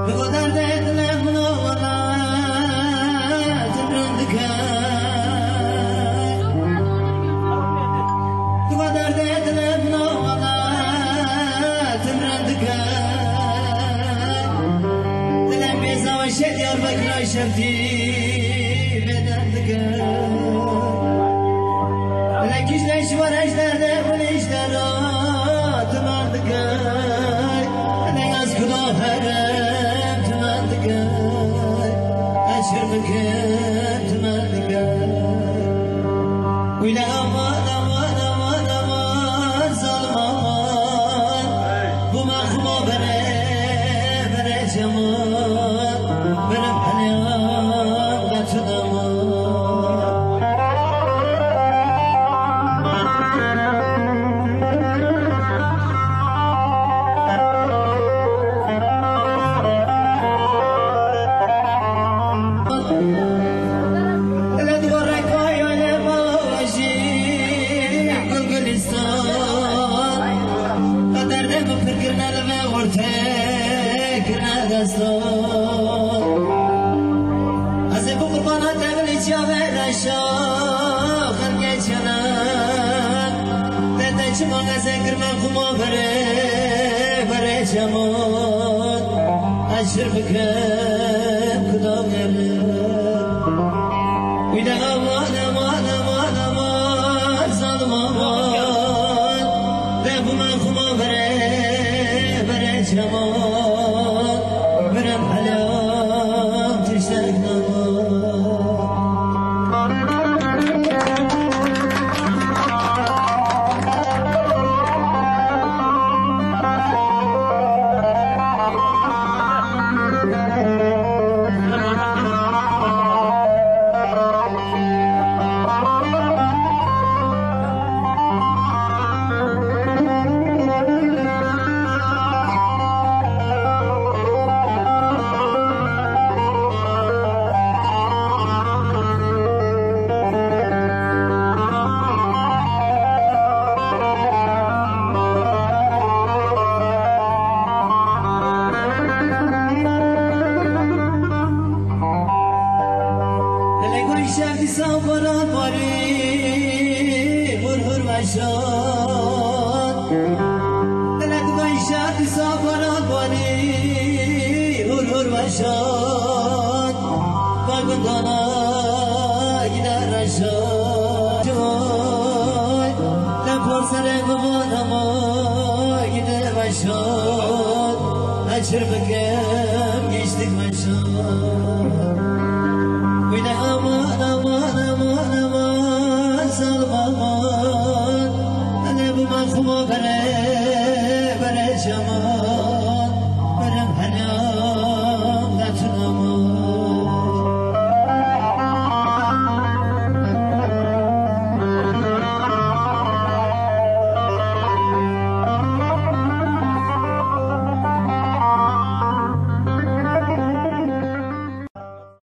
شفتي بدردك لكيش ليش ورش درده وليش درات تمردك أنا ياسكنا هرم تمردك أشر مكان تمردك ولا أمان أمان أمان أمان ظلم أمان بما خما بره بره جمال بره أشر بكم كدام وإذا أمان أمان أمان أمان ظالم أمان ذهب من خما بره جمال برم حلام تشتاق أشر بكم يشتك مشان وإذا أمان أمان أمان